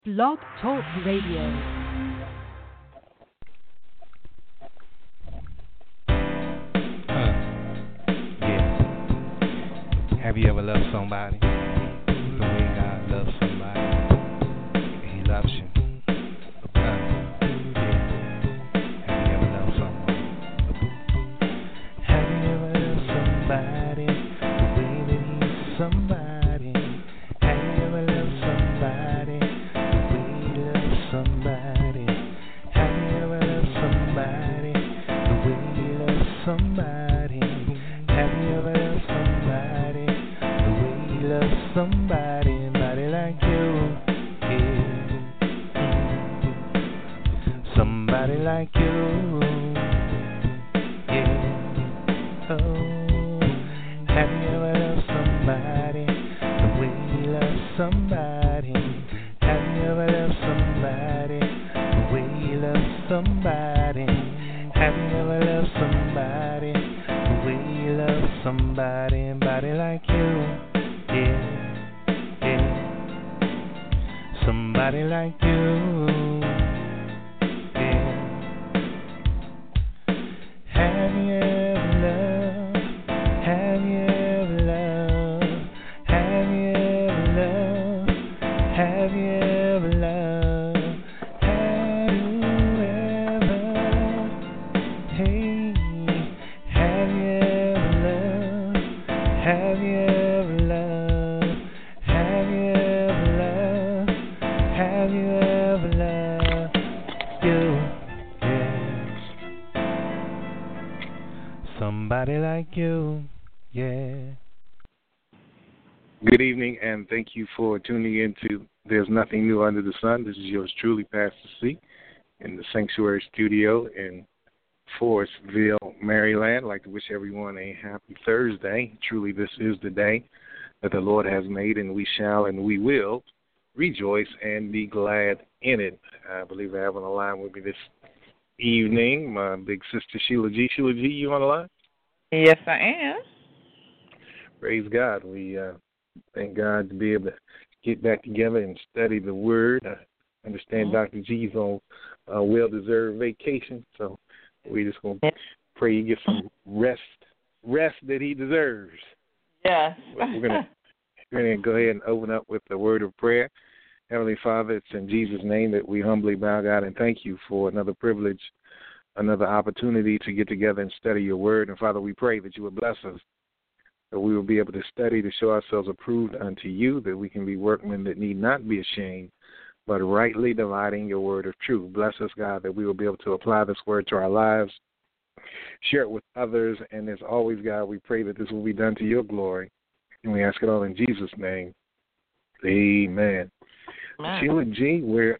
Blog Talk Radio. Yeah. Have you ever loved somebody the way God loves somebody? And He loves you. Yeah. Have you ever loved someone? Have you ever loved somebody the way that He's somebody? Have you ever loved somebody the way He loves somebody? Have you ever loved somebody the way He loves somebody? Have you ever loved somebody the way He loves somebody? Somebody like you, yeah. Somebody like you, yeah. Oh, have you ever loved somebody the way He loves somebody? Have you ever loved somebody the way He loves somebody? Have you ever loved somebody the way He loves somebody? Somebody like you, yeah, yeah. Somebody like you, yeah. Have you ever loved? Have you ever loved? Have you ever loved? Have you ever loved? Have you ever? Hey, have you ever loved? Have you ever loved? Have you ever loved? Have you ever loved you? Yeah. Somebody like you, yeah. Good evening, and thank you for tuning in to There's Nothing New Under the Sun. This is yours truly, Pastor C, in the Sanctuary Studio in Forestville, Maryland. I'd like to wish everyone a happy Thursday. Truly, this is the day that the Lord has made, and we shall and we will rejoice and be glad in it. I believe I have on the line with me this evening my big sister Sheila G. Sheila G, you on the line? Yes, I am. Praise God. We thank God to be able to get back together and study the Word. I understand Dr. G's on a well-deserved vacation, so we're just going to pray he gets some rest that he deserves. Yes. We're going to go ahead and open up with the word of prayer. Heavenly Father, it's in Jesus' name that we humbly bow, God, and thank you for another privilege, another opportunity to get together and study your word. And, Father, we pray that you would bless us, that we will be able to study to show ourselves approved unto you, that we can be workmen that need not be ashamed, but rightly dividing your word of truth. Bless us, God, that we will be able to apply this word to our lives, share it with others, and as always, God, we pray that this will be done to your glory, and we ask it all in Jesus' name. Amen. Sheila G, we're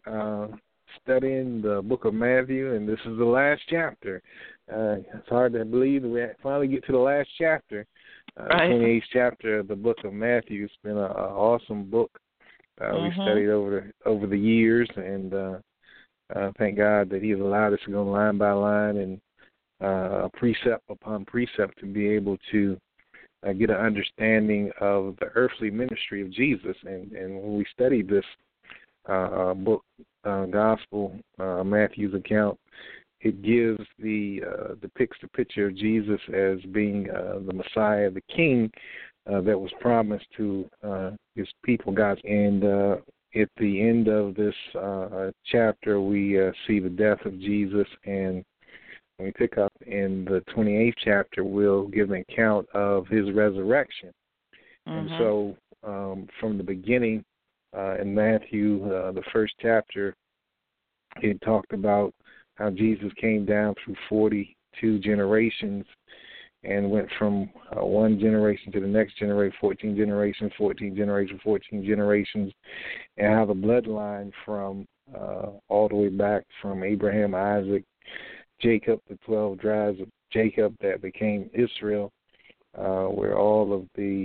studying the book of Matthew, and this is the last chapter. It's hard to believe that we finally get to the last chapter, the 28th chapter of the book of Matthew. It's been an awesome book. We studied over the years, and thank God that He has allowed us to go line by line and precept upon precept to be able to get an understanding of the earthly ministry of Jesus. And when we studied this book, Gospel, Matthew's account, it depicts the picture of Jesus as being the Messiah, the King that was promised to His people, God. And at the end of this chapter, we see the death of Jesus, and when we pick up in the 28th chapter, we'll give an account of His resurrection. And so from the beginning in Matthew, the first chapter, it talked about how Jesus came down through 42 generations and went from one generation to the next generation, 14 generations, 14 generations, 14 generations, and how the bloodline from all the way back from Abraham, Isaac, Jacob, the 12 tribes of Jacob that became Israel, where all of the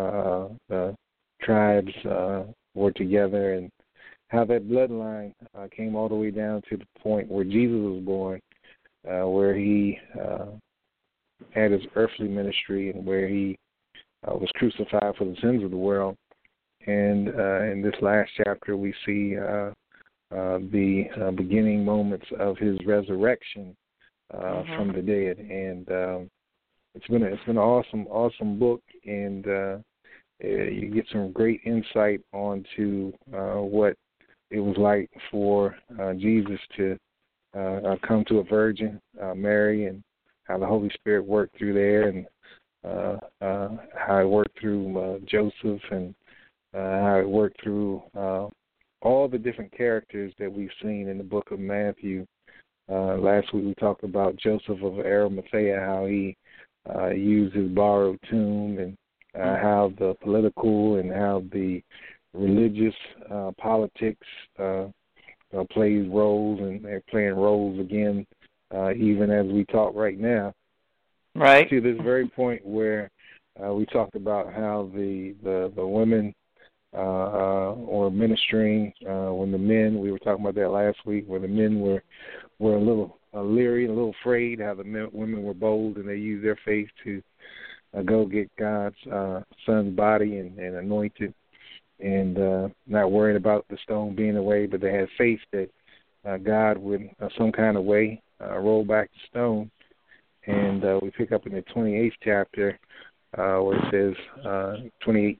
tribes were together, and how that bloodline came all the way down to the point where Jesus was born, where He had His earthly ministry and where He was crucified for the sins of the world. And in this last chapter, we see the beginning moments of his resurrection from the dead. And it's been an awesome book, and you get some great insight onto what it was like for Jesus to come to a virgin, Mary, and how the Holy Spirit worked through there, and how it worked through Joseph, and how it worked through all the different characters that we've seen in the book of Matthew. Last week we talked about Joseph of Arimathea, how he used his borrowed tomb, and how the political and how the religious politics plays roles, and they're playing roles again, even as we talk right now. Right. To this very point where we talked about how the women were ministering when the men, we were talking about that last week, where the men were a little leery, a little afraid, how the women were bold, and they used their faith to go get God's son's body and anoint it, and not worried about the stone being away, but they had faith that God would, some kind of way, roll back the stone. And we pick up in the 28th chapter where it says, 28th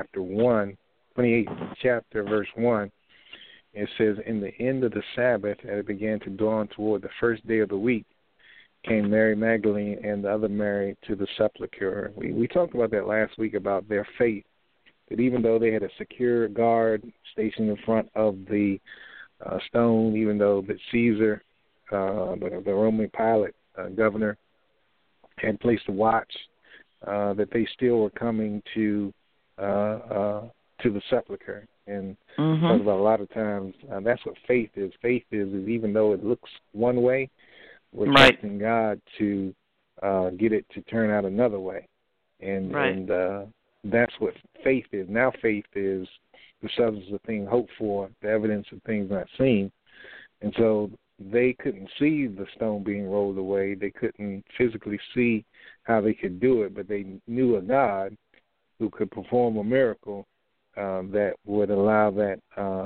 chapter, verse 1, it says, "In the end of the Sabbath, as it began to dawn toward the first day of the week, came Mary Magdalene and the other Mary to the sepulchre." We talked about that last week, about their faith, that even though they had a secure guard stationed in front of the stone, even though that Caesar, the Roman Pilate governor, had placed a watch, that they still were coming to the sepulchre. And talk about a lot of times, that's what faith is. Faith is even though it looks one way, we're trusting God to get it to turn out another way. And that's what faith is. Now faith is the substance of things hoped for, the evidence of things not seen. And so they couldn't see the stone being rolled away. They couldn't physically see how they could do it, but they knew a God who could perform a miracle that would allow that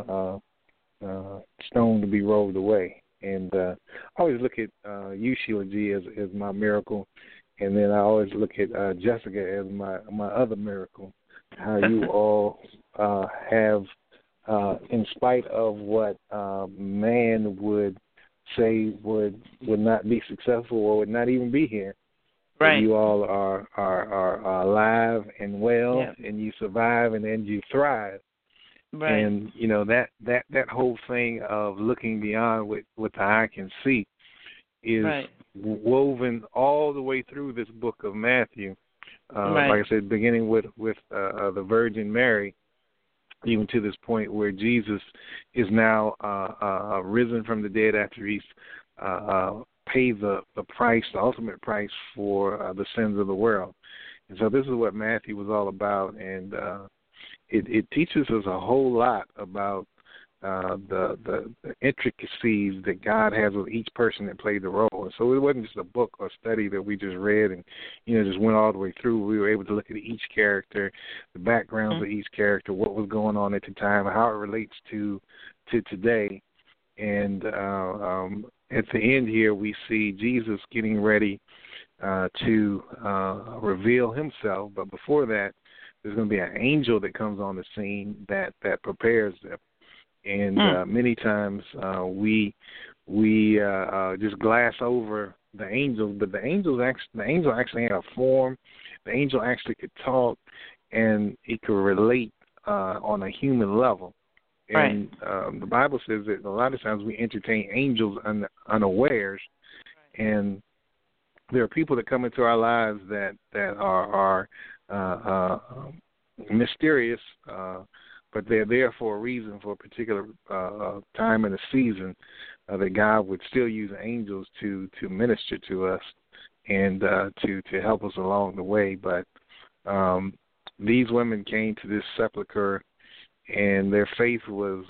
stone to be rolled away. And I always look at you, Sheila G., as my miracle, and then I always look at Jessica as my other miracle. How you all have, in spite of what man would say would not be successful or would not even be here, you all are alive and well, and you survive, and then you thrive. Right. And you know that whole thing of looking beyond what the eye can see is woven all the way through this book of Matthew. Like I said, beginning with the Virgin Mary, even to this point where Jesus is now risen from the dead after he's paid the price, the ultimate price for the sins of the world. And so this is what Matthew was all about, and it teaches us a whole lot about the intricacies that God has with each person that played the role. And so it wasn't just a book or study that we just read and just went all the way through. We were able to look at each character, the backgrounds of each character, what was going on at the time, how it relates to today. And at the end here, we see Jesus getting ready to reveal himself. But before that, there's going to be an angel that comes on the scene that prepares them. And many times we just glass over the angels, but the angel actually had a form. The angel actually could talk, and it could relate on a human level. And the Bible says that a lot of times we entertain angels unawares, and there are people that come into our lives that are mysterious, but they're there for a reason, for a particular time in a season, that God would still use angels to minister to us and to help us along the way. But these women came to this sepulcher, and their faith was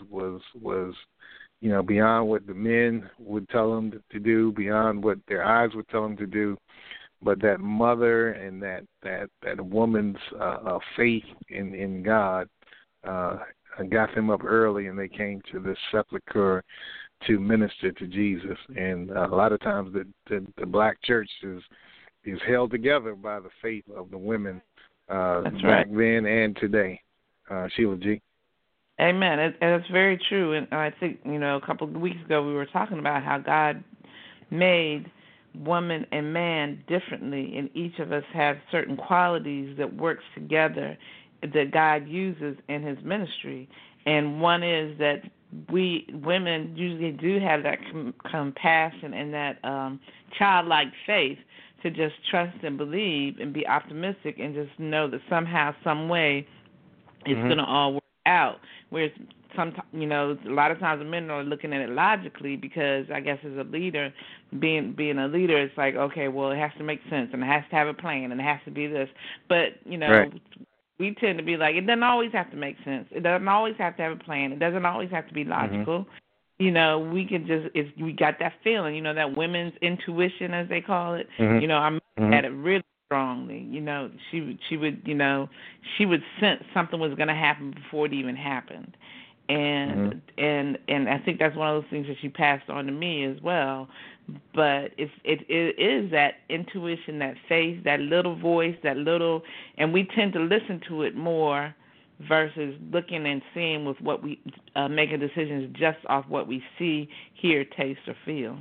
beyond what the men would tell them to do, beyond what their eyes would tell them to do. But that mother and that woman's faith in God got them up early, and they came to this sepulcher to minister to Jesus. And a lot of times the black church is held together by the faith of the women back then and today. Sheila G. Amen. And it's very true. And I think, a couple of weeks ago we were talking about how God made woman and man differently, and each of us have certain qualities that works together that God uses in his ministry. And one is that we women usually do have that compassion and that childlike faith to just trust and believe and be optimistic and just know that somehow, some way, it's going to all work out. Whereas sometimes, a lot of times the men are looking at it logically, because I guess as a leader, being a leader, it's like, okay, well, it has to make sense and it has to have a plan and it has to be this. But, right. We tend to be like, it doesn't always have to make sense. It doesn't always have to have a plan. It doesn't always have to be logical. We can just, we got that feeling, that women's intuition, as they call it. I'm at it really strongly. She would sense something was going to happen before it even happened. And I think that's one of those things that she passed on to me as well. But it is that intuition, that faith, that little voice, and we tend to listen to it more versus looking and seeing with what we making decisions just off what we see, hear, taste, or feel.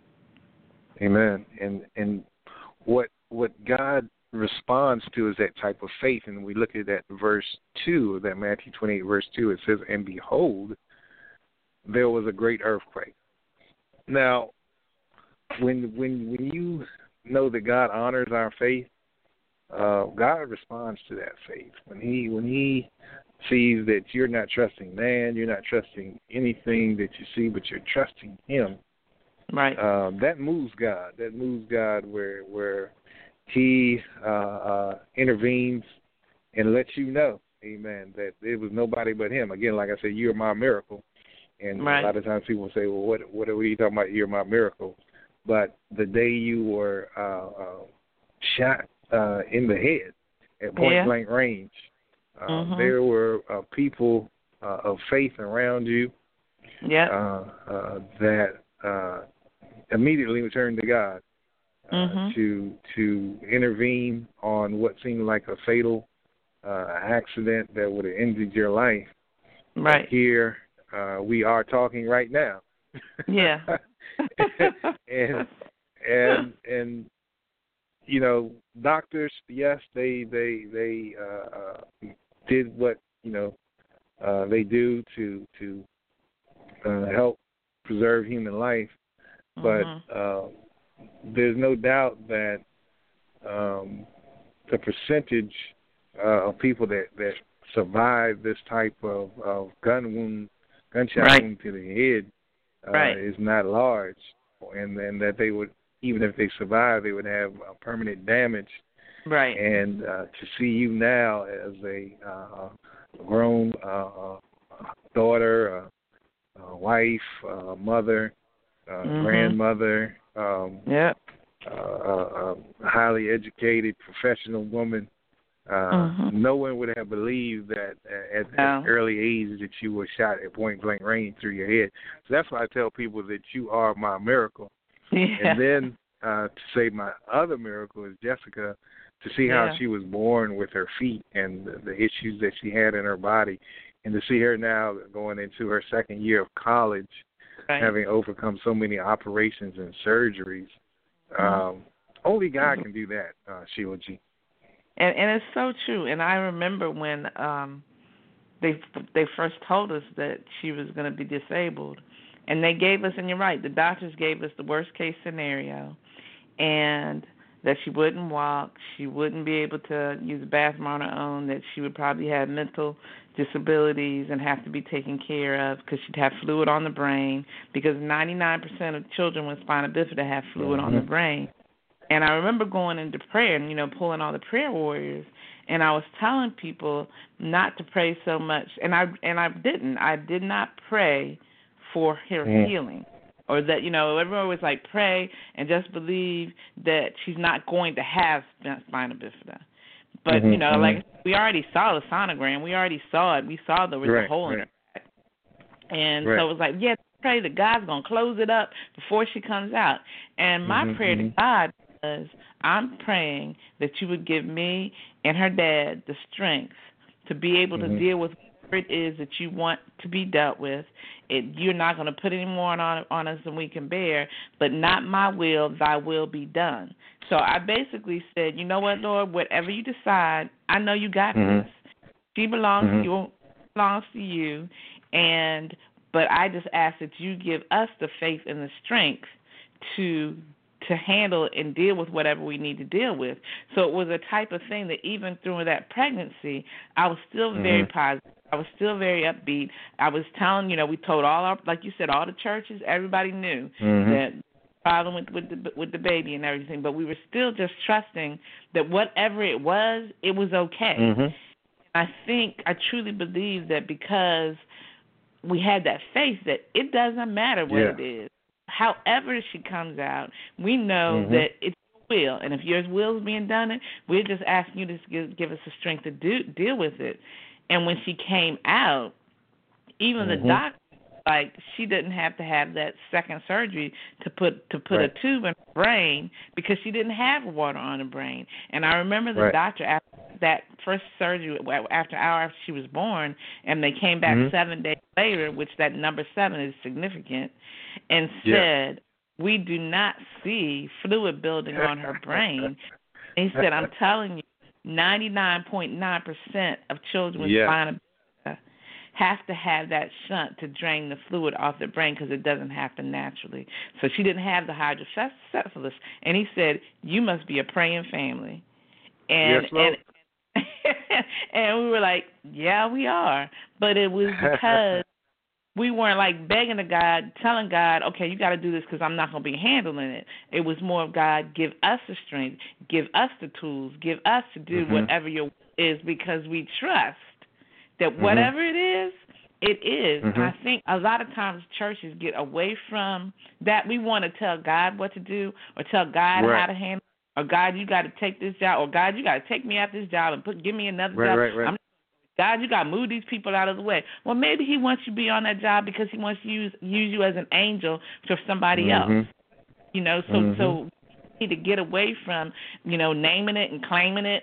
Amen. And what God responds to is that type of faith. And we look at that verse 2 of that Matthew 28, verse 2. It says, "And behold, there was a great earthquake." Now, when you know that God honors our faith, God responds to that faith. When he sees that you're not trusting man, you're not trusting anything that you see, but you're trusting him. Right. That moves God. That moves God where he intervenes and lets you know, amen, that it was nobody but him. Again, like I said, you're my miracle. And a lot of times people say, well, what are you talking about? You're my miracle. But the day you were shot in the head at point-blank range, there were people of faith around you that immediately returned to God to intervene on what seemed like a fatal accident that would have ended your life. Right. But here we are talking right now. Yeah. and doctors, yes, they did what they do to help preserve human life, but there's no doubt that the percentage of people that survive this type of gunshot wound to the head is not large, and then that they would, even if they survive, they would have permanent damage. Right. And to see you now as a grown daughter, wife, mother, grandmother, highly educated professional woman, no one would have believed that at an early age that you were shot at point-blank range through your head. So that's why I tell people that you are my miracle. Yeah. And then to say my other miracle is Jessica, to see how she was born with her feet and the issues that she had in her body, and to see her now going into her second year of college, having overcome so many operations and surgeries. Only God can do that, Sheila G. And it's so true. And I remember when they first told us that she was going to be disabled, and they gave us, and you're right, the doctors gave us the worst case scenario, and that she wouldn't walk, she wouldn't be able to use the bathroom on her own, that she would probably have mental disabilities and have to be taken care of because she'd have fluid on the brain, because 99% of children with spina bifida have fluid on the brain. And I remember going into prayer and, pulling all the prayer warriors, and I was telling people not to pray so much, and I didn't. I did not pray for her healing, or that, everyone was like, pray and just believe that she's not going to have spina bifida. But, like we already saw the sonogram. We already saw it. We saw there was a hole in her back. And so it was like, pray that God's going to close it up before she comes out. And my prayer to God was, I'm praying that you would give me and her dad the strength to be able to deal with whatever it is that you want to be dealt with. You're not going to put any more on us than we can bear, but not my will, thy will be done. So I basically said, you know what, Lord, whatever you decide, I know you got this. She belongs to you, but I just ask that you give us the faith and the strength to handle and deal with whatever we need to deal with. So it was a type of thing that even through that pregnancy, I was still very positive. I was still very upbeat. I was telling, we told like you said, all the churches, everybody knew that problem with the baby and everything, but we were still just trusting that whatever it was okay. I truly believe that because we had that faith that it doesn't matter what it is. However she comes out, we know that it's your will. And if your will is being done, we're just asking you to give us the strength to deal with it. And when she came out, even the doctor, like, she didn't have to have that second surgery to put a tube in her brain because she didn't have water on her brain. And I remember the doctor after that first surgery, after an hour after she was born, and they came back 7 days later, which that number 7 is significant, and said, we do not see fluid building on her brain. And he said, I'm telling you, 99.9% of children with spina bifida have to have that shunt to drain the fluid off their brain because it doesn't happen naturally. So she didn't have the hydrocephalus. And he said, you must be a praying family. And and we were like, yeah, we are. But it was because we weren't like begging to God, telling God, okay, you got to do this because I'm not going to be handling it. It was more of God, give us the strength, give us the tools, give us to do whatever your will is, because we trust that whatever it is, it is. And I think a lot of times churches get away from that. We want to tell God what to do or tell God how to handle it. Or God, you got to take this job. Or God, you got to take me out this job and give me another job. God, you got to move these people out of the way. Well, maybe he wants you to be on that job because he wants to use you as an angel for somebody else. So we need to get away from, naming it and claiming it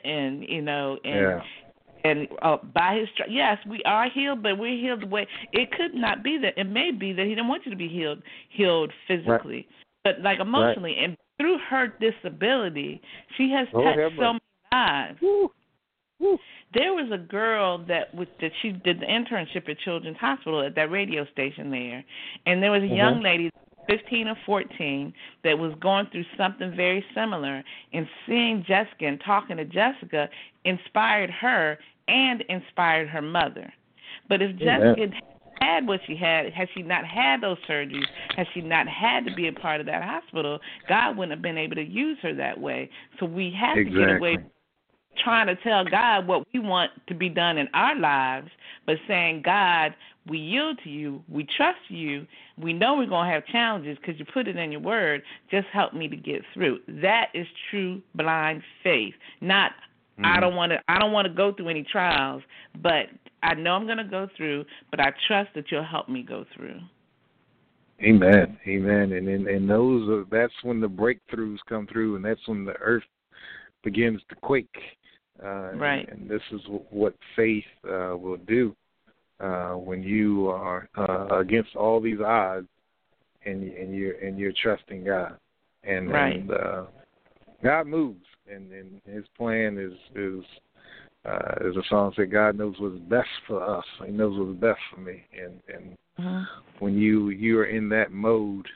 and by his stripes, yes, we are healed, but we're healed the way it could not be that. It may be that he didn't want you to be healed physically, but like emotionally. And through her disability, she has touched so many lives. There was a girl that she did the internship at Children's Hospital at that radio station there, and there was a young lady, 15 or 14, that was going through something very similar, and seeing Jessica and talking to Jessica inspired her and inspired her mother. But if Jessica had what she had she not had those surgeries, had she not had to be a part of that hospital, God wouldn't have been able to use her that way. So we have to get away from trying to tell God what we want to be done in our lives, but saying, God, we yield to you, we trust you, we know we're going to have challenges because you put it in your word, just help me to get through. That is true blind faith, not I don't want to go through any trials, but I know I'm going to go through, but I trust that you'll help me go through. Amen. And that's when the breakthroughs come through, and that's when the earth begins to quake. And this is what faith will do when you are against all these odds, and you're trusting God, and God moves, and His plan is as a song said, God knows what's best for us. He knows what's best for me, and when you are in that mode,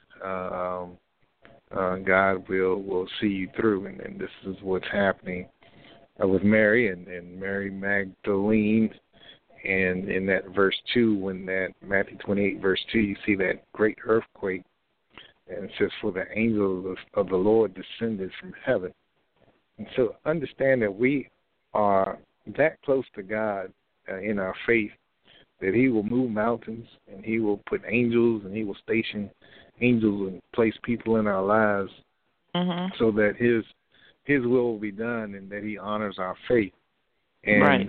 God will see you through, and this is what's happening with Mary and Mary Magdalene. And in that verse 2, when that Matthew 28, verse 2, you see that great earthquake, and it says, for the angel of the Lord descended from heaven. And so understand that we are that close to God in our faith that He will move mountains, and He will put angels, and He will station angels and place people in our lives so that His will be done, and that He honors our faith. And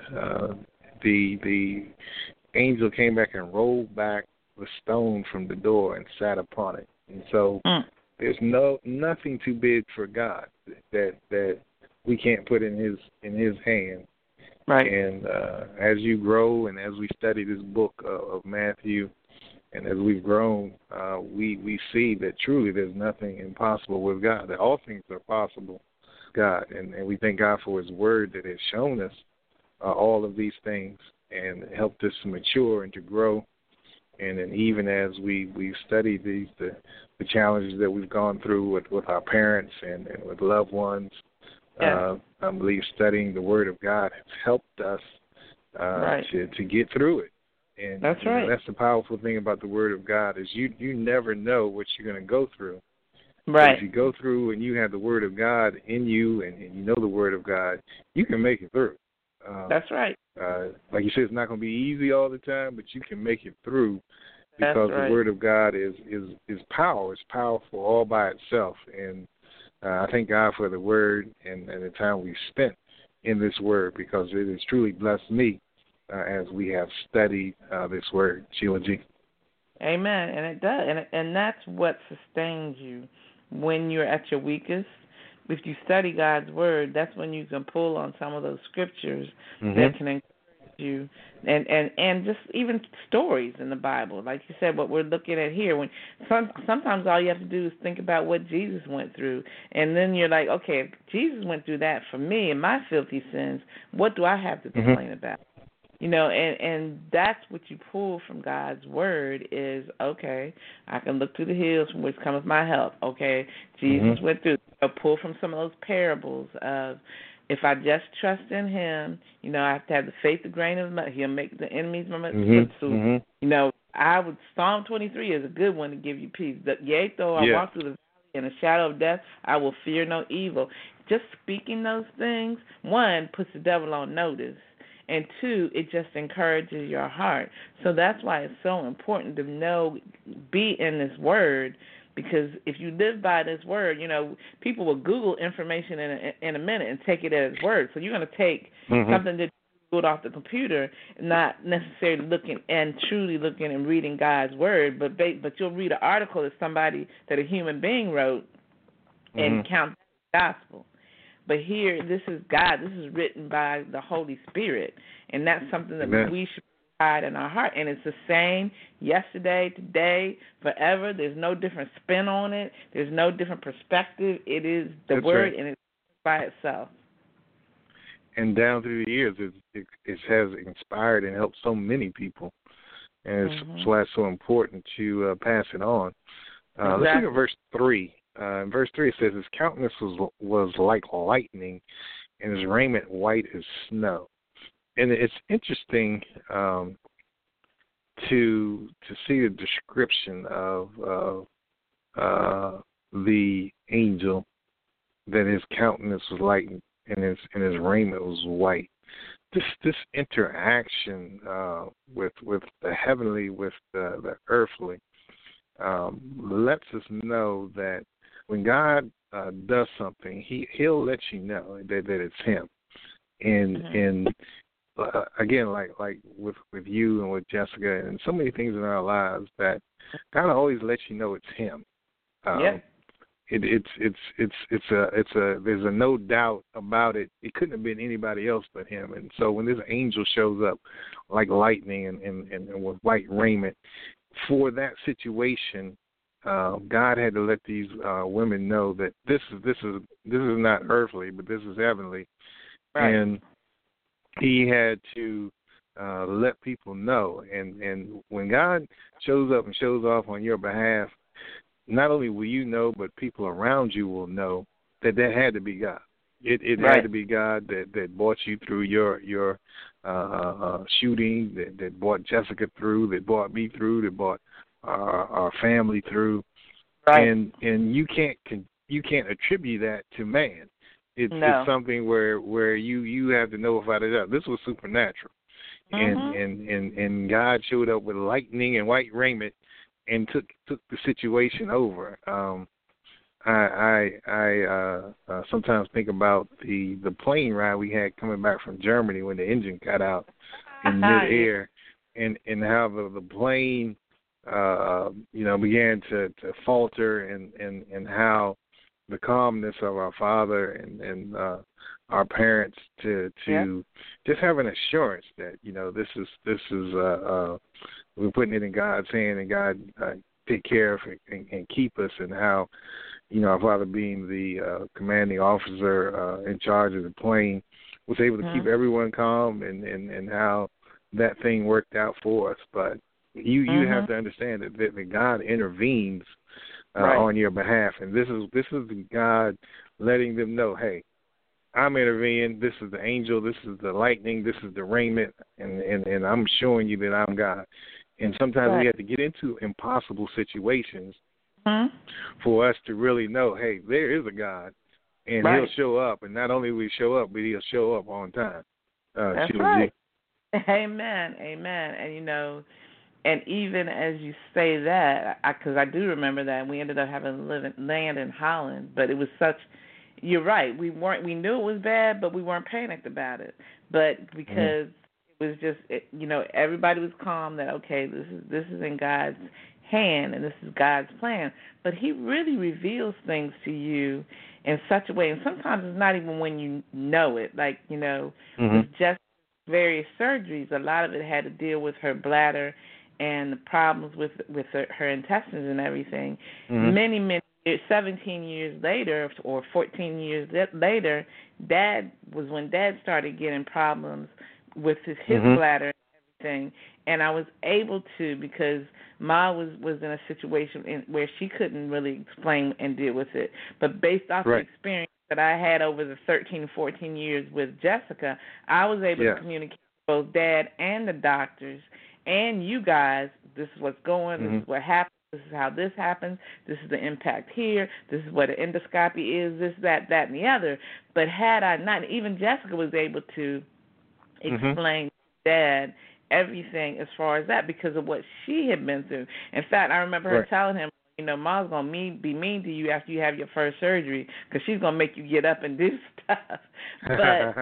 the angel came back and rolled back the stone from the door and sat upon it. And so there's nothing too big for God that we can't put in his hand. Right. And as you grow and as we study this book of Matthew, and as we've grown, we see that truly there's nothing impossible with God, that all things are possible with God. And we thank God for his word that has shown us all of these things and helped us to mature and to grow. And then even as we study the challenges that we've gone through with our parents and with loved ones, I believe studying the Word of God has helped us to get through it. And that's right. That's the powerful thing about the Word of God is you never know what you're going to go through. Right. But if you go through and you have the Word of God in you and you know the Word of God, you can make it through. That's right. Like you said, it's not going to be easy all the time, but you can make it through because the Word of God is power. It's powerful all by itself. And I thank God for the Word and the time we've spent in this Word because it has truly blessed me as we have studied this Word. Sheila G. Amen. And it does. And that's what sustains you when you're at your weakest. If you study God's Word, that's when you can pull on some of those scriptures that can encourage you, and just even stories in the Bible. Like you said, what we're looking at here, when sometimes all you have to do is think about what Jesus went through, and then you're like, okay, if Jesus went through that for me and my filthy sins, what do I have to complain about? You know, and that's what you pull from God's Word is, okay, I can look to the hills from which cometh my help. Okay, Jesus went through. Pull from some of those parables of if I just trust in him, you know, I have to have the faith of grain of mustard. He'll make the enemies my footstool. You know, Psalm 23 is a good one to give you peace. Yea, though I walk through the valley in the shadow of death, I will fear no evil. Just speaking those things, one, puts the devil on notice. And two, it just encourages your heart. So that's why it's so important to know, be in this Word, because if you live by this Word, you know, people will Google information in a minute and take it as Word. So you're going to take something that you Googled off the computer, not necessarily looking and truly looking and reading God's Word, but you'll read an article that a human being wrote and count the gospel. But here, this is God. This is written by the Holy Spirit, and that's something that we should pride in our heart. And it's the same yesterday, today, forever. There's no different spin on it. There's no different perspective. It is the Word, and it's by itself. And down through the years, it has inspired and helped so many people, and it's why it's so important to pass it on. Let's look at verse 3. In verse 3 it says, his countenance was like lightning, and his raiment white as snow. And it's interesting to see the description of the angel, that his countenance was light and his raiment was white. This interaction with the heavenly, with the earthly, lets us know that when God does something, He'll let you know that it's Him. And again, like with you and with Jessica and so many things in our lives, that God always lets you know it's Him. There's a no doubt about it. It couldn't have been anybody else but Him. And so when this angel shows up like lightning and with white raiment for that situation, God had to let these women know that this is not earthly, but this is heavenly, and He had to let people know. And when God shows up and shows off on your behalf, not only will you know, but people around you will know that had to be God. It had to be God that brought you through your shooting, that brought Jessica through, that brought me through, that brought our family through, and you can't attribute that to man. It's something where you have to know about it. This was supernatural, and God showed up with lightning and white raiment and took the situation over. I sometimes think about the plane ride we had coming back from Germany when the engine cut out in midair, and how the plane began to falter, and how the calmness of our father and our parents to just have an assurance that this is we're putting it in God's hand, and God take care of it and keep us, and how our father, being the commanding officer in charge of the plane, was able to keep everyone calm, and how that thing worked out for us. But you have to understand that God intervenes on your behalf, and this is God letting them know, hey, I'm intervening. This is the angel. This is the lightning. This is the raiment, and I'm showing you that I'm God. And sometimes we have to get into impossible situations for us to really know, hey, there is a God, and He'll show up. And not only will He show up, but He'll show up on time. That's right. Amen. And and even as you say that, because I do remember that, we ended up having to land in Holland, but it was such. You're right. We knew it was bad, but we weren't panicked about it. But because it was just, everybody was calm that, okay, this is in God's hand and this is God's plan. But He really reveals things to you in such a way, and sometimes it's not even when you know it. Like, with just various surgeries, a lot of it had to deal with her bladder and the problems with her intestines and everything. Many 17 years later or 14 years later, Dad started getting problems with his bladder and everything. And I was able to, because Ma was in a situation where she couldn't really explain and deal with it. But based off the experience that I had over the 13, 14 years with Jessica, I was able to communicate with both Dad and the doctors and you guys. This is what's going, this is what happened. This is how this happens. This is the impact here. This is what an endoscopy is, this, that, and the other. But had I not, even Jessica was able to explain to Dad everything as far as that because of what she had been through. In fact, I remember her telling him, Ma's going to be mean to you after you have your first surgery because she's going to make you get up and do stuff. But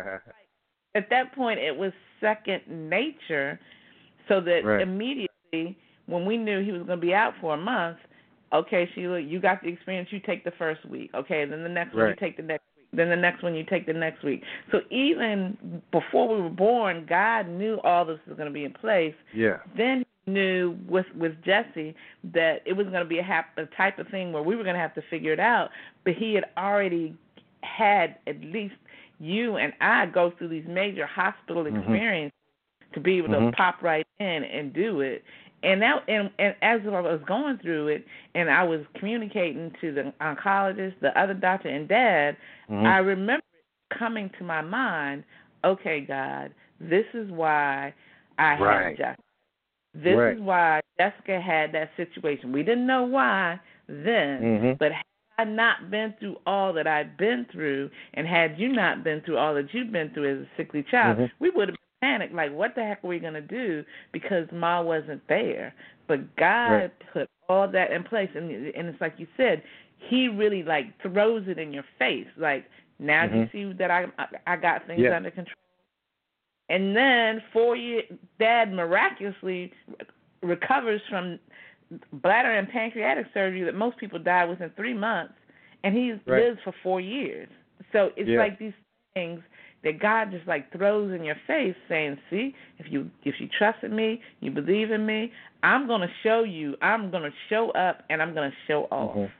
at that point, it was second nature, so that immediately when we knew he was going to be out for a month, okay, Sheila, you got the experience, you take the first week. Okay, then the next one you take the next week. Then the next one you take the next week. So even before we were born, God knew all this was going to be in place. Yeah. Then He knew with Jessie that it was going to be a type of thing where we were going to have to figure it out. But He had already had at least you and I go through these major hospital experiences to be able to pop right in and do it. And as I was going through it, and I was communicating to the oncologist, the other doctor, and Dad, I remember coming to my mind, okay, God, this is why I had Jessica. This is why Jessica had that situation. We didn't know why then, but had I not been through all that I've been through, and had you not been through all that you've been through as a sickly child, we would have panic, like, what the heck are we going to do, because Ma wasn't there. But God put all that in place, and it's like you said, He really, throws it in your face. Like, now you see that I got things under control. And then 4 years, Dad miraculously recovers from bladder and pancreatic surgery that most people die within 3 months, and he lives for 4 years. So it's like these things that God just throws in your face, saying, see, if you trust in me, you believe in me, I'm going to show you, I'm going to show up, and I'm going to show off.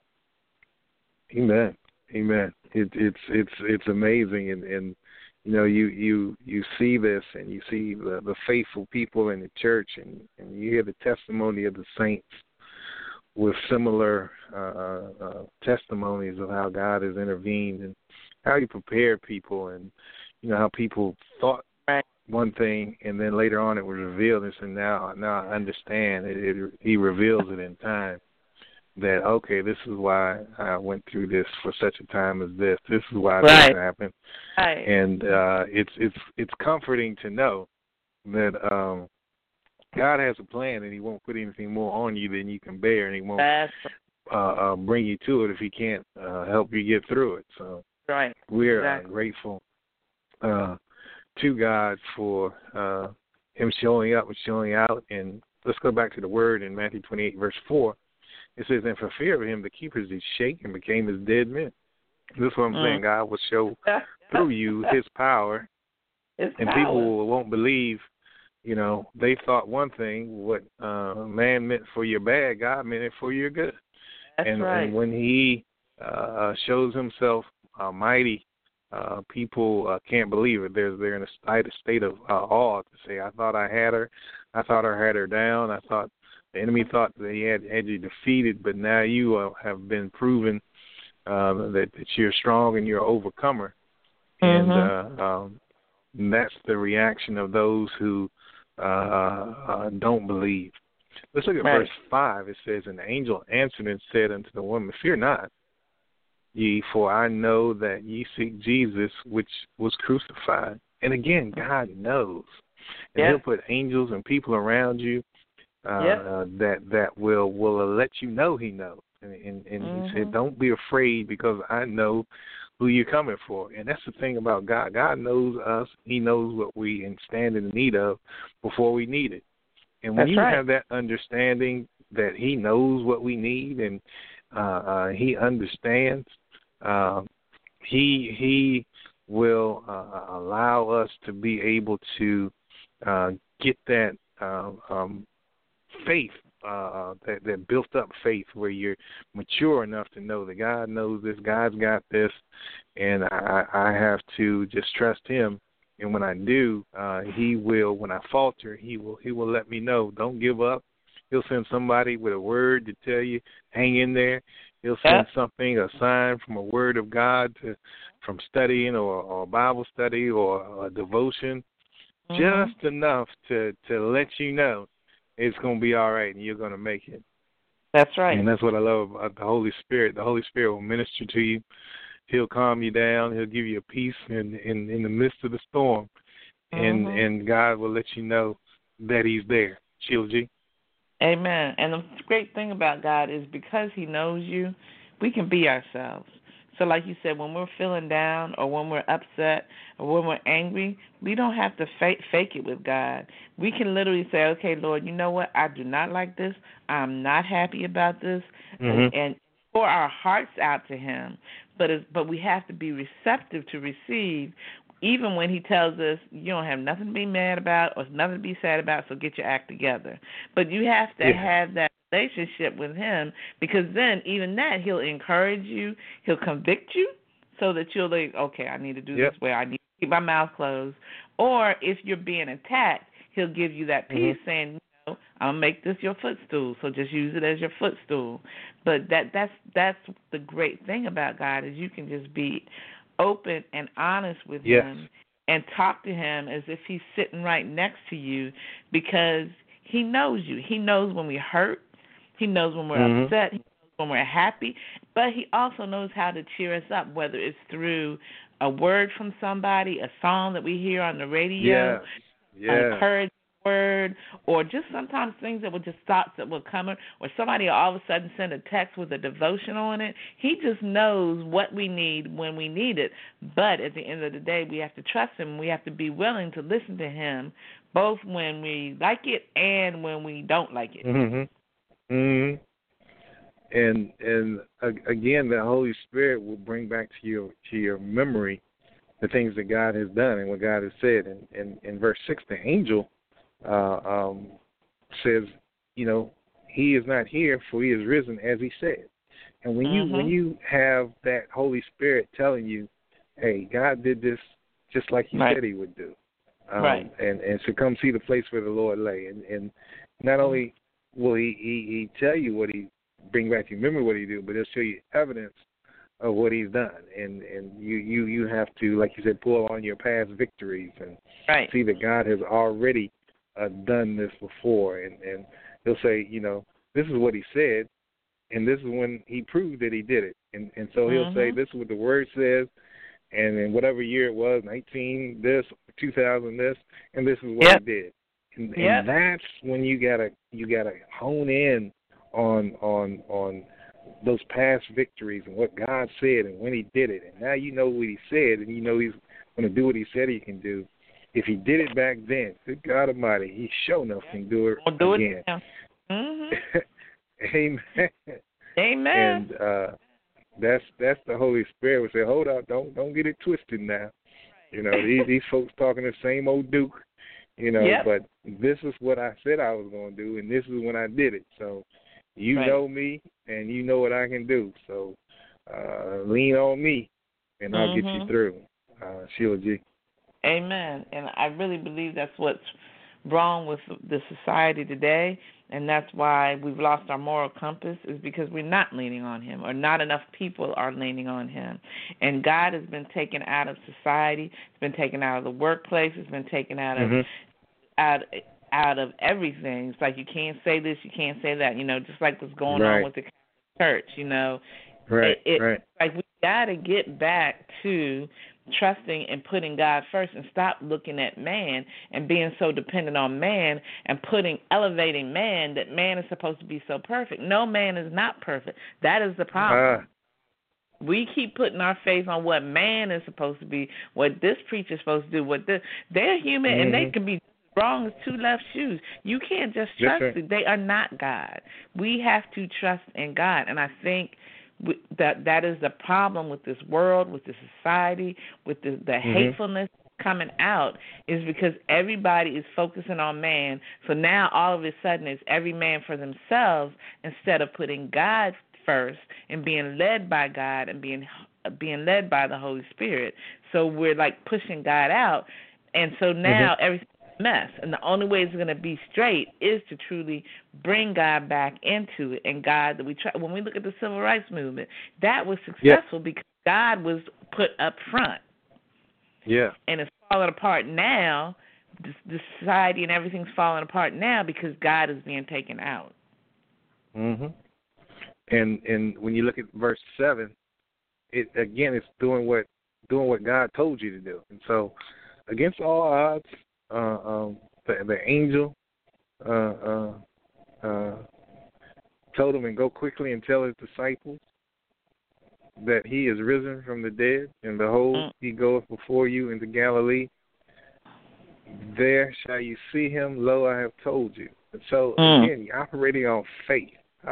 Amen. It's amazing, and you see this, and you see the faithful people in the church, and you hear the testimony of the saints with similar testimonies of how God has intervened and how He prepared people, and how people thought one thing, and then later on it was revealed, and so now I understand. He reveals it in time that, okay, this is why I went through this for such a time as this. This is why this happened. And it's comforting to know that God has a plan, and He won't put anything more on you than you can bear, and He won't bring you to it if he can't help you get through it. So right. We're Exactly. grateful to God for him showing up and showing out. And let's go back to the word in Matthew 28, verse 4. It says, and for fear of him, the keepers did shake and became as dead men. This is what I'm saying. God will show through you his power, and people won't believe. You know, they thought one thing, what man meant for your bad, God meant it for your good. That's right. And when he shows himself mighty, people can't believe it. They're in a state of awe to say, I thought I had her. I thought I had her down. I thought the enemy thought that he had you defeated, but now you have been proven that you're strong and you're an overcomer. And that's the reaction of those who don't believe. Let's look at verse 5. It says, and the angel answered and said unto the woman, fear not, ye, for I know that ye seek Jesus, which was crucified. And again, God knows. And he'll put angels and people around you that will let you know he knows. And he said, don't be afraid, because I know who you're coming for. And that's the thing about God. God knows us. He knows what we stand in need of before we need it. And when you have that understanding that he knows what we need and he understands, he will allow us to be able to get that faith, that built up faith, where you're mature enough to know that God knows this, God's got this, and I have to just trust him. And when I do, he will. When I falter, he will let me know. Don't give up. He'll send somebody with a word to tell you, hang in there. He'll send something, a sign from a word of God, from studying or Bible study or a devotion, just enough to let you know it's going to be all right and you're going to make it. That's right. And that's what I love about the Holy Spirit. The Holy Spirit will minister to you. He'll calm you down. He'll give you a peace in the midst of the storm. And God will let you know that he's there. Sheila G. Amen. And the great thing about God is because he knows you, we can be ourselves. So like you said, when we're feeling down or when we're upset or when we're angry, we don't have to fake it with God. We can literally say, okay, Lord, you know what? I do not like this. I'm not happy about this. And pour our hearts out to him. But we have to be receptive to receive, even when he tells us you don't have nothing to be mad about or nothing to be sad about, so get your act together. But you have to have that relationship with him, because then even that, he'll encourage you, he'll convict you so that you'll think, okay, I need to do this way, I need to keep my mouth closed. Or if you're being attacked, he'll give you that peace saying, I'll make this your footstool, so just use it as your footstool. But that's the great thing about God, is you can just be open and honest with him and talk to him as if he's sitting right next to you, because he knows you. He knows when we hurt. He knows when we're upset. He knows when we're happy. But he also knows how to cheer us up, whether it's through a word from somebody, a song that we hear on the radio, an encouraging word, or just sometimes things that were just thoughts that were coming, or somebody will all of a sudden send a text with a devotional in it. He just knows what we need when we need it. But at the end of the day, we have to trust him. We have to be willing to listen to him, both when we like it and when we don't like it. And again, the Holy Spirit will bring back to your memory the things that God has done and what God has said. And in verse 6, the angel says, you know, he is not here, for he is risen, as he said. And when you have that Holy Spirit telling you, hey, God did this just like he said he would do. And so come see the place where the Lord lay. And not only will he tell you what he bring back to your memory what he do, but he'll show you evidence of what he's done. And you have to, like you said, pull on your past victories and see that God has already done this before. And he'll say, you know, this is what he said, and this is when he proved that he did it. And so he'll say, this is what the word says, and in whatever year it was, 19 this, 2000 this, and this is what he did. And that's when you gotta hone in on those past victories and what God said and when he did it. And now you know what he said, and you know he's going to do what he said he can do. If he did it back then, good God Almighty, he sure enough can do it again. Amen. Amen. And that's the Holy Spirit would say, hold up, don't get it twisted now. You know, these folks talking the same old Duke, you know, but this is what I said I was going to do, and this is when I did it. So you know me, and you know what I can do. So lean on me, and I'll get you through. Sheila G. Amen. And I really believe that's what's wrong with the society today, and that's why we've lost our moral compass, is because we're not leaning on him, or not enough people are leaning on him. And God has been taken out of society. It's been taken out of the workplace. It's been taken out of out of everything. It's like you can't say this, you can't say that, you know, just like what's going on with the church, you know. It's like we got to get back to trusting and putting God first, and stop looking at man and being so dependent on man and elevating man, that man is supposed to be so perfect. No, man is not perfect. That is the problem. We keep putting our faith on what man is supposed to be, what this preacher is supposed to do, they're human and they can be wrong as two left shoes. You can't just trust it. They are not God. We have to trust in God, and I think that is the problem with this world, with the society, with the hatefulness coming out, is because everybody is focusing on man. So now all of a sudden it's every man for themselves, instead of putting God first and being led by God and being led by the Holy Spirit. So we're like pushing God out, and so now everything's a mess. And the only way it's going to be straight is to truly bring God back into it. And God, when we look at the Civil Rights Movement, that was successful because God was put up front. Yeah. And it's falling apart now. The society and everything's falling apart now because God is being taken out. And when you look at verse 7, it's doing what God told you to do. And so, against all odds, the angel told him, and go quickly and tell his disciples that he is risen from the dead, and behold, he goeth before you into Galilee. There shall you see him. Lo, I have told you. And so, again, you're operating on faith.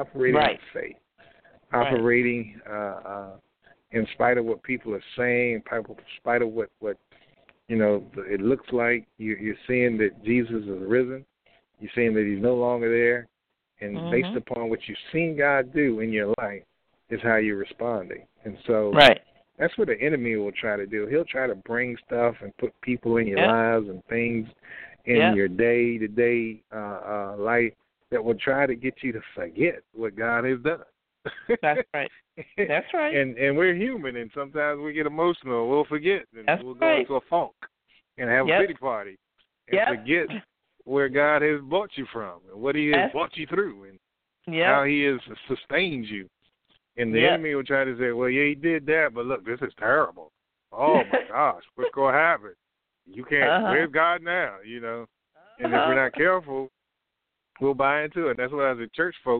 Operating in spite of what people are saying, in spite of what it looks like. You're seeing that Jesus is risen. You're seeing that he's no longer there. And based upon what you've seen God do in your life is how you're responding. And so that's what the enemy will try to do. He'll try to bring stuff and put people in your lives and things in your day-to-day life that will try to get you to forget what God has done. That's right. That's right. And we're human, and sometimes we get emotional. We'll forget, and we'll go into a funk and have a pity party and forget where God has brought you from and what he has brought you through and how he has sustained you. And the enemy will try to say, well, yeah, he did that, but look, this is terrible. Oh, my gosh, what's going to happen? You can't, where's God now, you know? And if we're not careful, we'll buy into it. That's why as a church folk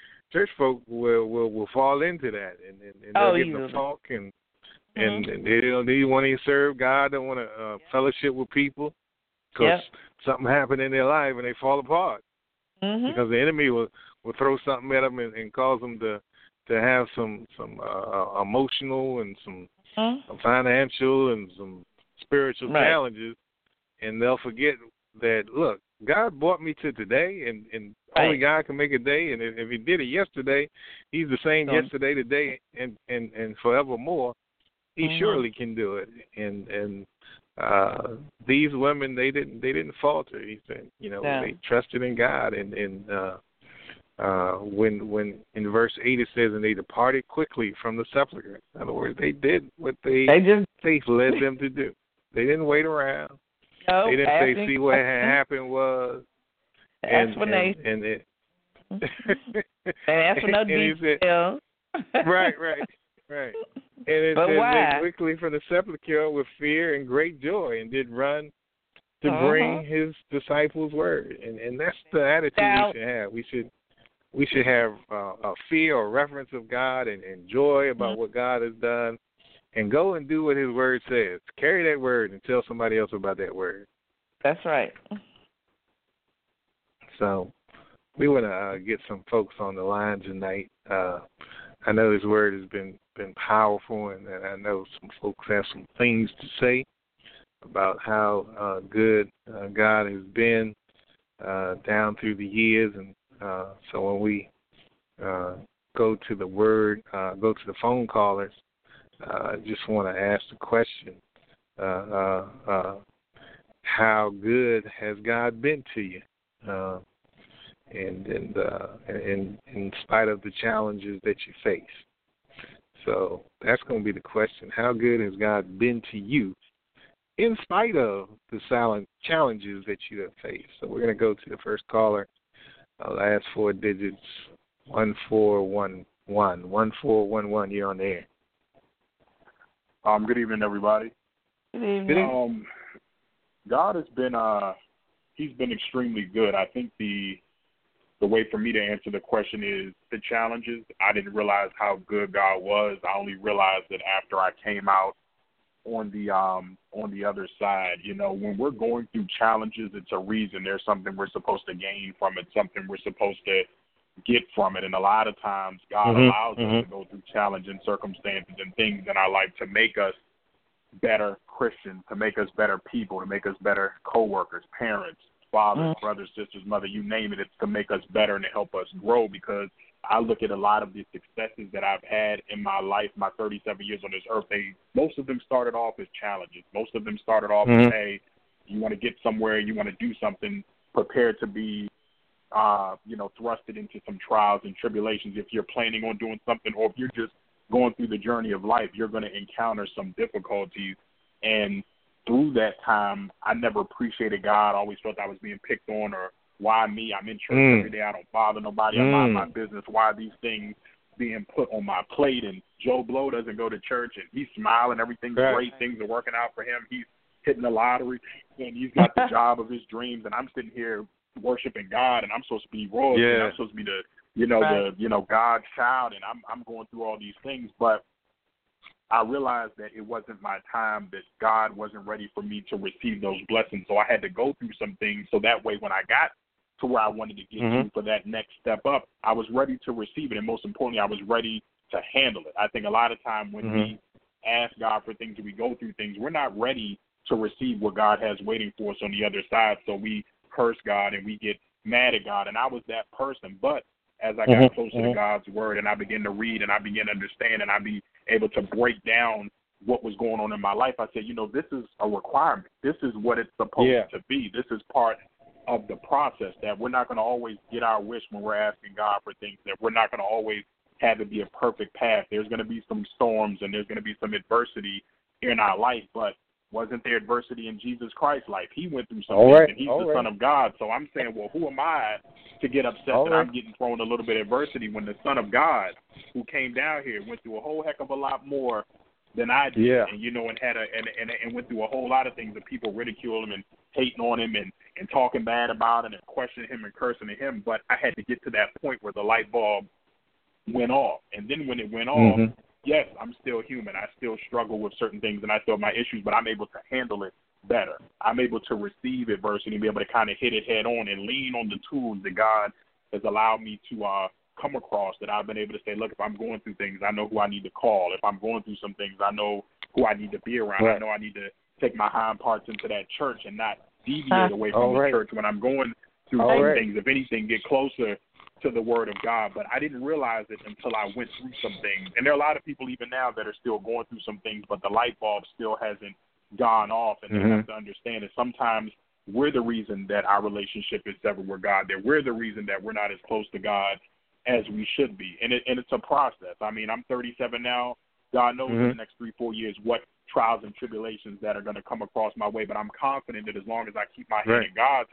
will fall into that, and they'll get in the funk, and they don't want to serve God, don't want to fellowship with people, because something happened in their life and they fall apart. Because the enemy will throw something at them and cause them to have some emotional and some financial and some spiritual challenges, and they'll forget that, look, God brought me to today, and only God can make a day, and if he did it yesterday, he's the same yesterday, today, and forevermore. He surely can do it. And these women, they didn't falter. He said, they trusted in God, and when in verse 8 it says, and they departed quickly from the sepulchre. In other words, they did what faith led them to do. They didn't wait around. No, they didn't say, see what had happened was. Explanation. And ask for no details. Right. And it says they quickly from the sepulchre with fear and great joy, and did run to bring his disciples word. And that's the attitude we should have. we should have a fear or reverence of God and joy about what God has done, and go and do what His Word says. Carry that Word and tell somebody else about that Word. That's right. So we want to get some folks on the line tonight. I know His Word has been powerful, and I know some folks have some things to say about how good God has been down through the years. And so when we go to the Word, go to the phone callers, I just want to ask the question, how good has God been to you? And in spite of the challenges that you face. So that's going to be the question. How good has God been to you in spite of the silent challenges that you have faced? So we're going to go to the first caller. Last four digits, 1411. 1411, you're on the air. Good evening, everybody. Good evening. God has been he's been extremely good. I think the way for me to answer the question is the challenges. I didn't realize how good God was. I only realized it after I came out on the other side. You know, when we're going through challenges, it's a reason. There's something we're supposed to gain from it, something we're supposed to get from it. And a lot of times God allows us to go through challenging circumstances and things in our life to make us better Christians, to make us better people, to make us better coworkers, parents, fathers, brothers, sisters, mother, you name it. It's to make us better and to help us grow, because I look at a lot of the successes that I've had in my life, my 37 years on this earth, most of them started off as challenges. Most of them started off as, hey, you want to get somewhere, you want to do something, prepared to be, thrusted into some trials and tribulations. If you're planning on doing something, or if you're just going through the journey of life, you're going to encounter some difficulties. And through that time, I never appreciated God. I always felt I was being picked on, or why me? I'm in church every day. I don't bother nobody. I mind my business. Why are these things being put on my plate? And Joe Blow doesn't go to church, and he's smiling. Everything's great. Things are working out for him. He's hitting the lottery, and he's got the job of his dreams. And I'm sitting here worshiping God, and I'm supposed to be royalty. And I'm supposed to be the God's child, and I'm going through all these things. But I realized that it wasn't my time, that God wasn't ready for me to receive those blessings. So I had to go through some things, so that way when I got to where I wanted to get to for that next step up, I was ready to receive it. And most importantly, I was ready to handle it. I think a lot of time when we ask God for things, we go through things, we're not ready to receive what God has waiting for us on the other side. So we curse God and we get mad at God. And I was that person. But as I got closer to God's word and I began to read and I began to understand and I be able to break down what was going on in my life, I said, this is a requirement. This is what it's supposed to be. This is part of the process, that we're not going to always get our wish when we're asking God for things, that we're not going to always have it be a perfect path. There's going to be some storms and there's going to be some adversity in our life, but wasn't there adversity in Jesus Christ's life? He went through something, and he's the Son of God. So I'm saying, well, who am I to get upset that I'm getting thrown a little bit of adversity when the Son of God, who came down here, went through a whole heck of a lot more than I did, and and had and went through a whole lot of things, that people ridicule him and hating on him and talking bad about him and questioning him and cursing at him. But I had to get to that point where the light bulb went off, and then when it went off, yes, I'm still human. I still struggle with certain things, and I still have my issues, but I'm able to handle it better. I'm able to receive adversity and be able to kind of hit it head on and lean on the tools that God has allowed me to come across, that I've been able to say, look, if I'm going through things, I know who I need to call. If I'm going through some things, I know who I need to be around. I know I need to take my hind parts into that church and not deviate away from the church when I'm going through some things. If anything, get closer to the word of God. But I didn't realize it until I went through some things. And there are a lot of people even now that are still going through some things, but the light bulb still hasn't gone off. And they have to understand that sometimes we're the reason that our relationship is severed with God, that we're the reason that we're not as close to God as we should be. And it's a process. I mean, I'm 37 now. God knows in the next 3-4 years what trials and tribulations that are going to come across my way. But I'm confident that as long as I keep my hand in God's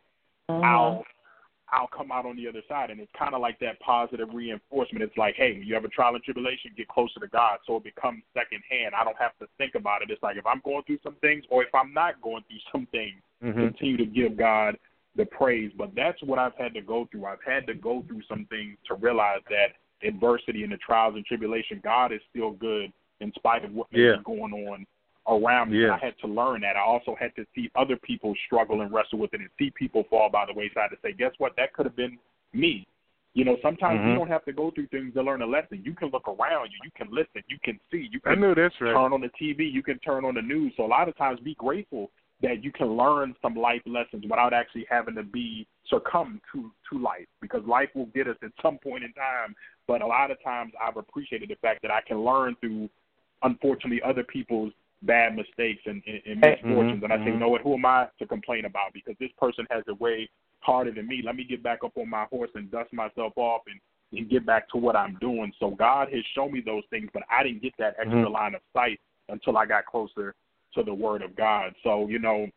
hand, I'll come out on the other side. And it's kind of like that positive reinforcement. It's like, hey, when you have a trial and tribulation, get closer to God, so it becomes secondhand. I don't have to think about it. It's like if I'm going through some things or if I'm not going through some things, continue to give God the praise. But that's what I've had to go through. I've had to go through some things to realize that adversity and the trials and tribulation, God is still good in spite of what may be going on around me. I had to learn that. I also had to see other people struggle and wrestle with it and see people fall by the wayside to say, guess what? That could have been me. You know, sometimes you don't have to go through things to learn a lesson. You can look around you. You can listen. You can see. You can turn on the TV. You can turn on the news. So a lot of times be grateful that you can learn some life lessons without actually having to be succumb to life, because life will get us at some point in time. But a lot of times I've appreciated the fact that I can learn through, unfortunately, other people's bad mistakes and misfortunes. And I think, you know what, who am I to complain about? Because this person has it way harder than me. Let me get back up on my horse and dust myself off and get back to what I'm doing. So God has shown me those things, but I didn't get that extra line of sight until I got closer to the Word of God. So, you know,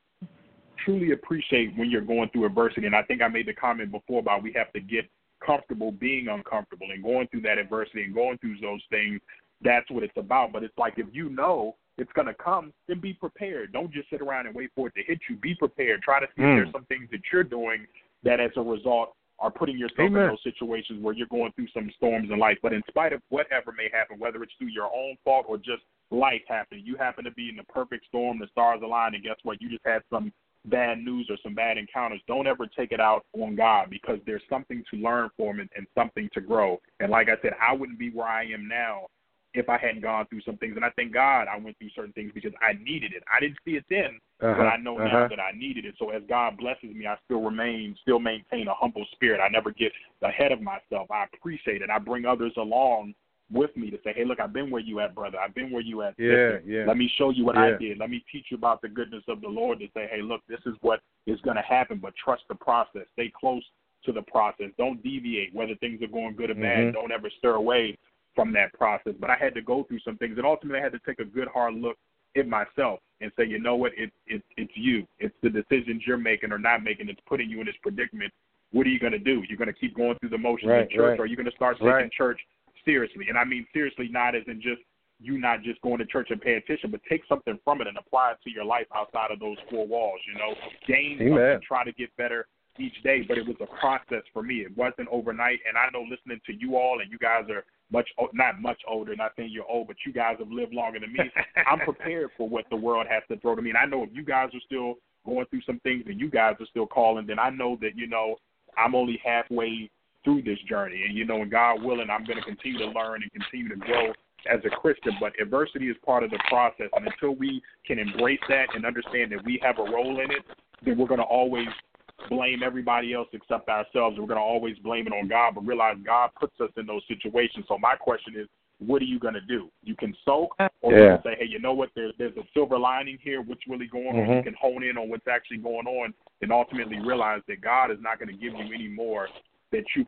truly appreciate when you're going through adversity. And I think I made the comment before about we have to get comfortable being uncomfortable and going through that adversity and going through those things. That's what it's about. But it's like, if you know it's going to come, then be prepared. Don't just sit around and wait for it to hit you. Be prepared. Try to see if there's some things that you're doing that as a result are putting yourself in those situations where you're going through some storms in life. But in spite of whatever may happen, whether it's through your own fault or just life happening, you happen to be in the perfect storm, the stars align, and guess what? You just had some bad news or some bad encounters. Don't ever take it out on God, because there's something to learn from it and something to grow. And like I said, I wouldn't be where I am now if I hadn't gone through some things. And I thank God I went through certain things because I needed it. I didn't see it then, but I know now that I needed it. So as God blesses me, I still maintain a humble spirit. I never get ahead of myself. I appreciate it. I bring others along with me to say, hey, look, I've been where you at, brother. I've been where you at. Let me show you what I did. Let me teach you about the goodness of the Lord, to say, hey, look, this is what is going to happen, but trust the process. Stay close to the process. Don't deviate, whether things are going good or bad. Don't ever stir away from that process. But I had to go through some things, and ultimately I had to take a good hard look at myself and say, you know what, it's you. It's the decisions you're making or not making that's putting you in this predicament. What are you going to do? You're going to keep going through the motions in church, or are you going to start taking church seriously? And I mean seriously, not as in just you not just going to church and pay attention, but take something from it and apply it to your life outside of those four walls, you know. Gain something, try to get better each day, but it was a process for me. It wasn't overnight, and I know listening to you all, and you guys are not much older, not saying you're old, but you guys have lived longer than me. I'm prepared for what the world has to throw to me. And I know if you guys are still going through some things and you guys are still calling, then I know that, you know, I'm only halfway through this journey. And, you know, and God willing, I'm going to continue to learn and continue to grow as a Christian. But adversity is part of the process. And until we can embrace that and understand that we have a role in it, then we're going to always blame everybody else except ourselves. We're going to always blame it on God, but realize God puts us in those situations. So my question is, what are you going to do? You can soak, or you can say, hey, you know what, there's a silver lining here, what's really going on. You can hone in on what's actually going on and ultimately realize that God is not going to give you any more that you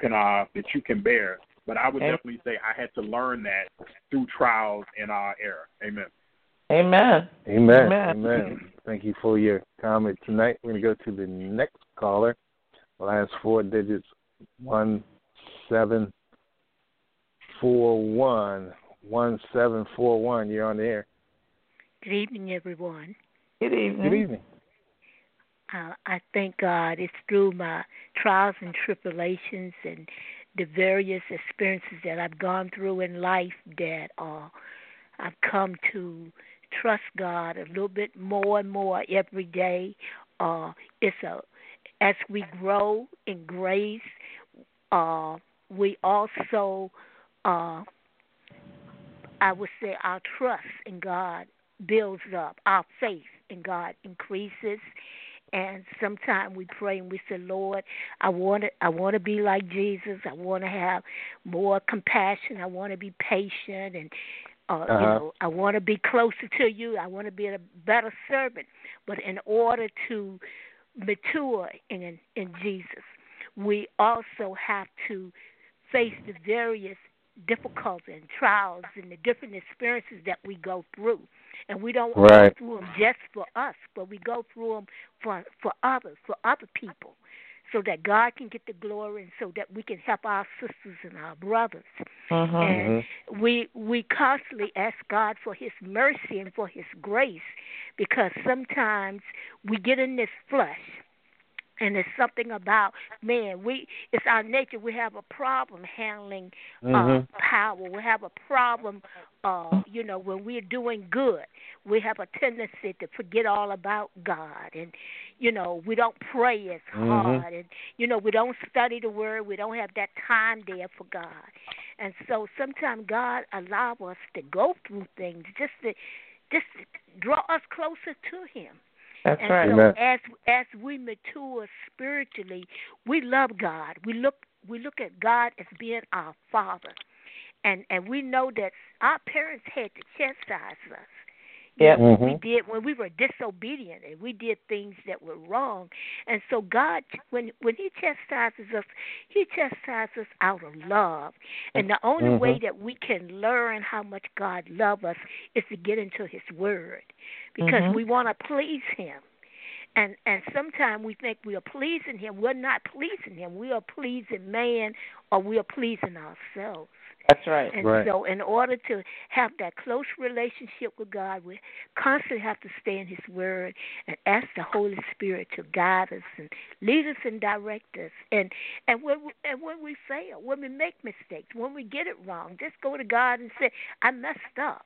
can bear. But I would definitely say I had to learn that through trials and error. Amen. Amen. Thank you for your comment tonight. We're going to go to the next caller. Last four digits, 1741. 1741. You're on the air. Good evening, everyone. Good evening. Good evening. I thank God it's through my trials and tribulations and the various experiences that I've gone through in life that I've come to trust God a little bit more and more every day. As we grow in grace, we also, I would say, our trust in God builds up. Our faith in God increases. And sometimes we pray and we say, Lord, I want to be like Jesus. I want to have more compassion. I want to be patient, and you know, I want to be closer to you. I want to be a better servant. But in order to mature in Jesus, we also have to face the various difficulties and trials and the different experiences that we go through. And we don't go through them just for us, but we go through them for others, for other people, so that God can get the glory and so that we can help our sisters and our brothers. And we constantly ask God for his mercy and for his grace, because sometimes we get in this flesh And it's something about, man, it's our nature. We have a problem handling power. We have a problem, when we're doing good. We have a tendency to forget all about God. And, we don't pray as hard. And, we don't study the Word. We don't have that time there for God. And so sometimes God allows us to go through things just to draw us closer to Him. That's and right. So as we mature spiritually, we love God. We look at God as being our Father, and we know that our parents had to chastise us. Yeah, we did when we were disobedient and we did things that were wrong. And so God, when He chastises us, He chastises us out of love. And the only way that we can learn how much God loves us is to get into His Word, because we want to please Him. And sometimes we think we are pleasing Him. We're not pleasing Him. We are pleasing man, or we are pleasing ourselves. That's right. And so in order to have that close relationship with God, we constantly have to stay in His Word and ask the Holy Spirit to guide us and lead us and direct us. And when we fail, when we make mistakes, when we get it wrong, just go to God and say, I messed up.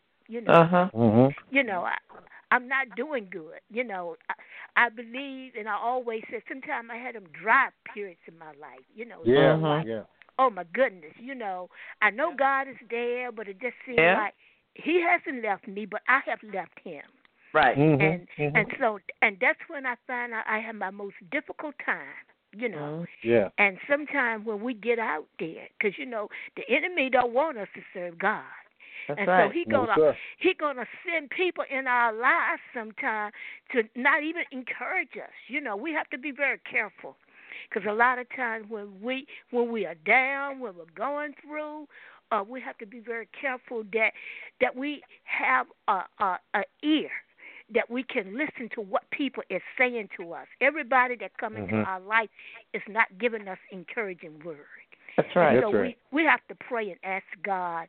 I'm not doing good. I believe, and I always say, sometimes I had them dry periods in my life. Oh, my goodness, I know God is there, but it just seems like He hasn't left me, but I have left Him. Right. And so that's when I find out I have my most difficult time, And sometimes when we get out there, because, the enemy don't want us to serve God. That's and right. So he gonna send people in our lives sometimes to not even encourage us. We have to be very careful. Because a lot of times when we are down, when we're going through, we have to be very careful that we have a ear, that we can listen to what people is saying to us. Everybody that comes into our life is not giving us encouraging word. That's right. And so we have to pray and ask God,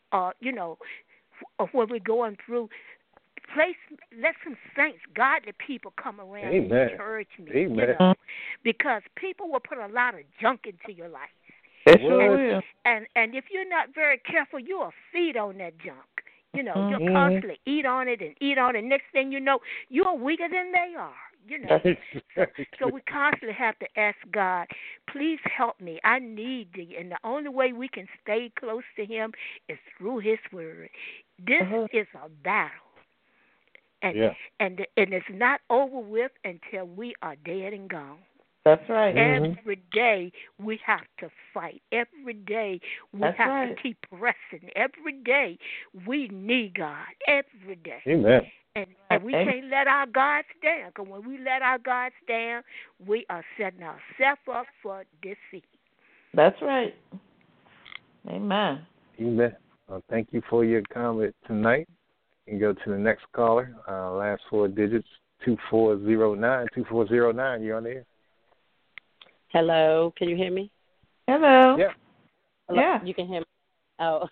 when we're going through. Let some saints, godly people come around and encourage me. Because people will put a lot of junk into your life. They sure will. And if you're not very careful, you'll feed on that junk. You'll constantly eat on it and eat on it. Next thing you know, you're weaker than they are. So we constantly have to ask God, please help me. I need thee. And the only way we can stay close to Him is through His Word. This is a battle. And it's not over with until we are dead and gone. That's right. Every day we have to fight. Every day we have to keep pressing. Every day we need God. Every day. Amen. And we can't let our guards down. Because when we let our guards down, we are setting ourselves up for defeat. That's right. Amen. Amen. Well, thank you for your comment tonight. You can go to the next caller. Last four digits, 2409. 2409, you on the air? Hello, can you hear me? Hello. Yeah. Hello? Yeah. You can hear me? Oh.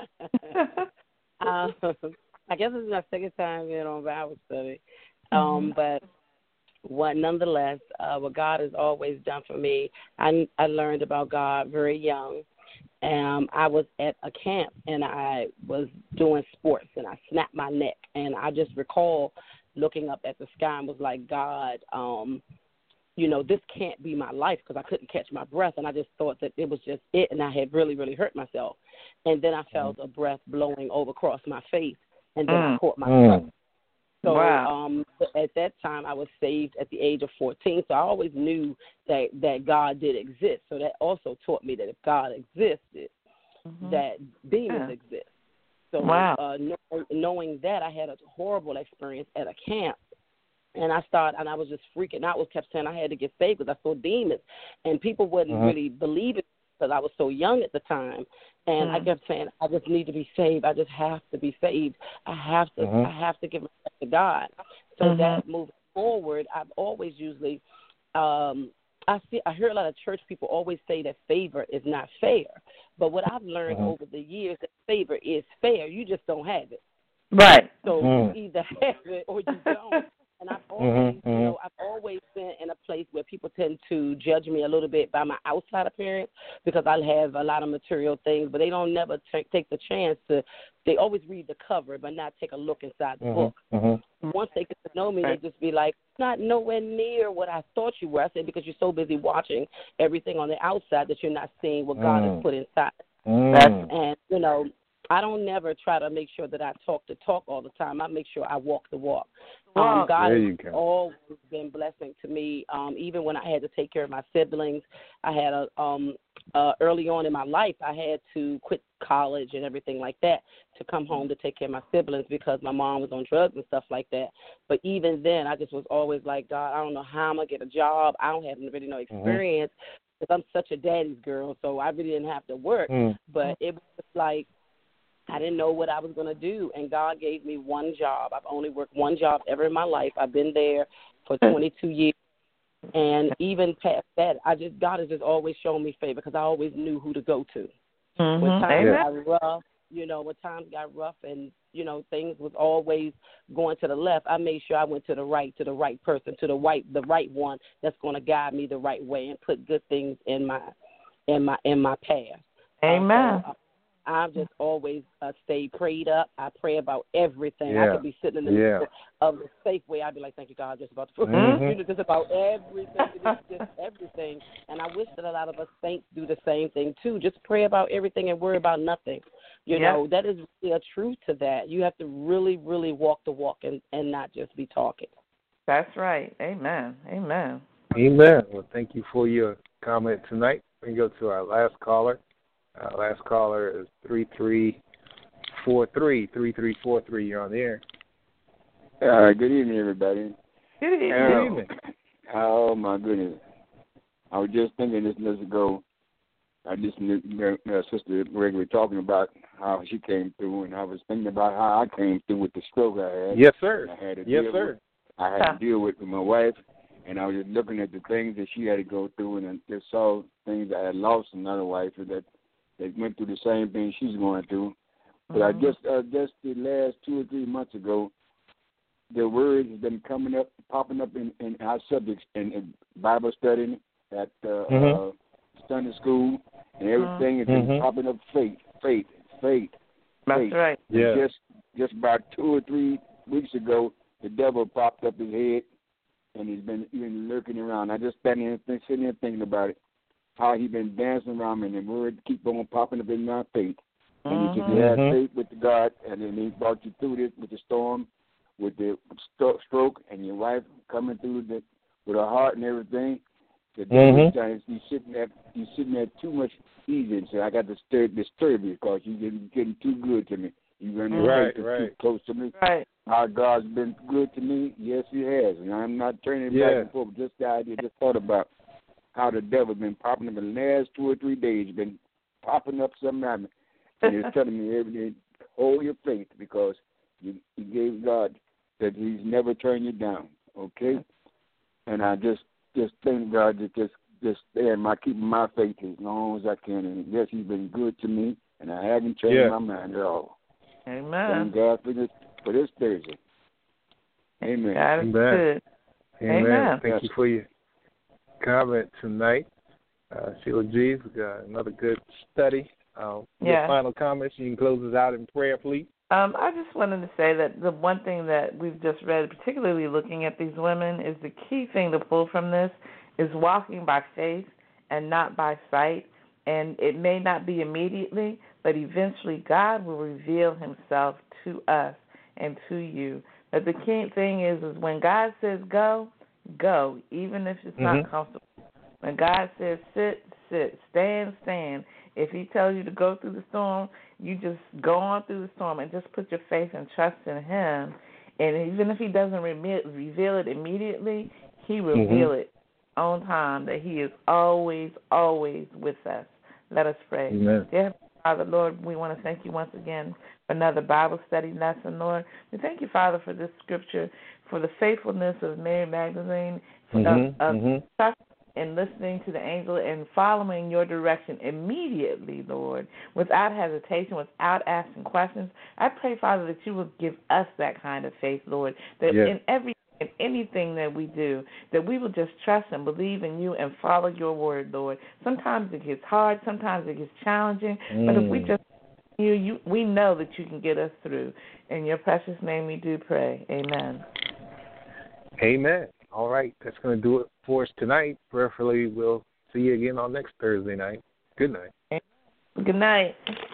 I guess this is my second time being on Bible study. But nonetheless, what God has always done for me, I learned about God very young. I was at a camp, and I was doing sports, and I snapped my neck. And I just recall looking up at the sky and was like, God, this can't be my life, because I couldn't catch my breath. And I just thought that it was just it, and I had really, really hurt myself. And then I felt a breath blowing over across my face, and then I caught myself. So at that time, I was saved at the age of 14. So I always knew that God did exist. So that also taught me that if God existed, that demons exist. So knowing that, I had a horrible experience at a camp. And I was just freaking out. I kept saying I had to get saved because I saw demons. And people wouldn't really believe it because I was so young at the time. And I kept saying, I just need to be saved. I just have to be saved. I have to give my life to God. So that moving forward, I've always usually, I hear a lot of church people always say that favor is not fair. But what I've learned over the years, that favor is fair. You just don't have it. Right. So you either have it or you don't. And I've always, I've always been in a place where people tend to judge me a little bit by my outside appearance because I have a lot of material things, but they don't never take the chance to. They always read the cover, but not take a look inside the book. Once they get to know me, they just be like, "Not nowhere near what I thought you were." I said, because you're so busy watching everything on the outside that you're not seeing what God has put inside. And I don't never try to make sure that I talk the talk all the time. I make sure I walk the walk. God has always been blessing to me. Even when I had to take care of my siblings, I had early on in my life, I had to quit college and everything like that to come home to take care of my siblings because my mom was on drugs and stuff like that. But even then, I just was always like, God, I don't know how I'm going to get a job. I don't have really no experience because I'm such a daddy's girl, so I really didn't have to work. But it was just like, I didn't know what I was going to do, and God gave me one job. I've only worked one job ever in my life. I've been there for 22 years, and even past that, God has just always shown me favor because I always knew who to go to. When times got rough, when times got rough and, things was always going to the left, I made sure I went to the right person, to the right one that's going to guide me the right way and put good things in my path. Amen. I've just always stayed prayed up. I pray about everything. I could be sitting in the middle of the Safeway. I'd be like, thank you, God, just about just about everything. Just everything. And I wish that a lot of us saints do the same thing, too. Just pray about everything and worry about nothing. That is really a truth to that. You have to really, really walk the walk and not just be talking. That's right. Amen. Amen. Amen. Well, thank you for your comment tonight. We can go to our last caller. Last caller is 3343. 3343, you're on the air. Good evening, everybody. Good evening. Oh, my goodness. I was just thinking this minutes ago, I listened to Sister Gregory talking about how she came through, and I was thinking about how I came through with the stroke I had. Yes, sir. I had to deal with my wife, and I was just looking at the things that she had to go through, and I just saw things I had lost in another wife that went through the same thing she's going through. But I just the last 2 or 3 months ago, the word has been popping up in our subjects in Bible study at Sunday school, and everything has been popping up faith. That's right. Yeah. Just about 2 or 3 weeks ago, the devil popped up his head, and he's been even lurking around. I just sitting here thinking about it. How he been dancing around me, and the word keep on popping up in my faith. And you have faith with God, and then he brought you through this with the storm, with the stroke, and your wife coming through with her heart and everything. The times you sitting there too much easy, and say, I got to disturb you because you're getting too good to me. You're running too close to me. Right. How God's been good to me, yes, he has, and I'm not turning back and forth. Just the idea, just thought about how the devil been popping up in the last 2 or 3 days, been popping up something at me. And he's telling me every day, hold your faith because you gave God that he's never turned you down, okay? And I just thank God that just stay in keeping my faith as long as I can. And yes, he's been good to me, and I haven't changed my mind at all. Amen. Thank God for this Thursday. Amen. God is good. Amen. Thank you for your comment tonight, Sheila G. We got another good study. Your final comments. You can close us out in prayer, please. I just wanted to say that the one thing that we've just read, particularly looking at these women, is the key thing to pull from this is walking by faith and not by sight. And it may not be immediately, but eventually God will reveal himself to us and to you. But the key thing is when God says go, go, even if it's not comfortable. When God says sit, stand. If he tells you to go through the storm, you just go on through the storm and just put your faith and trust in him. And even if he doesn't reveal it immediately, he will reveal it on time, that he is always, always with us. Let us pray. Amen. Dear Father, Lord, we want to thank you once again for another Bible study lesson, Lord. We thank you, Father, for this scripture, for the faithfulness of Mary Magdalene, of trusting and listening to the angel and following your direction immediately, Lord, without hesitation, without asking questions. I pray, Father, that you will give us that kind of faith, Lord, that in every in anything that we do, that we will just trust and believe in you and follow your word, Lord. Sometimes it gets hard, sometimes it gets challenging, but if we just we know that you can get us through. In your precious name we do pray. Amen. Amen. All right, that's going to do it for us tonight. Prayerfully, we'll see you again on next Thursday night. Good night. Good night.